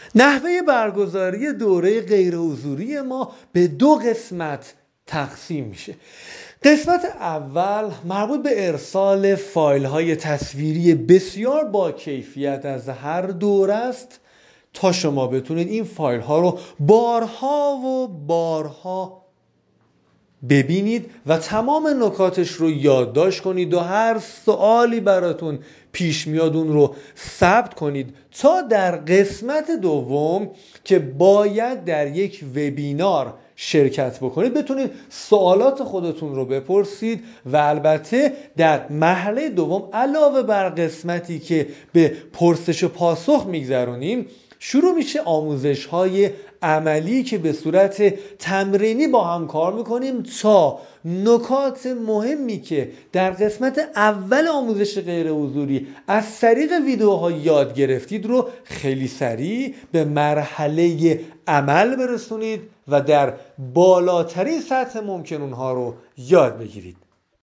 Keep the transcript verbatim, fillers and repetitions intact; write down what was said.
نحوه برگزاری دوره غیر حضوری ما به دو قسمت تقسیم میشه. قسمت اول مربوط به ارسال فایل های تصویری بسیار با کیفیت از هر دوره است تا شما بتونید این فایل ها رو بارها و بارها ببینید و تمام نکاتش رو یادداشت کنید و هر سوالی براتون پیش میاد اون رو ثبت کنید تا در قسمت دوم که باید در یک وبینار شرکت بکنید بتونید سوالات خودتون رو بپرسید و البته در مرحله دوم علاوه بر قسمتی که به پرسش و پاسخ میگذرونیم شروع میشه آموزش های عملی که به صورت تمرینی با هم کار میکنیم تا نکات مهمی که در قسمت اول آموزش غیر حضوری از طریق ویدیوها یاد گرفتید رو خیلی سریع به مرحله عمل برسونید و در بالاترین سطح ممکن اونها رو یاد بگیرید.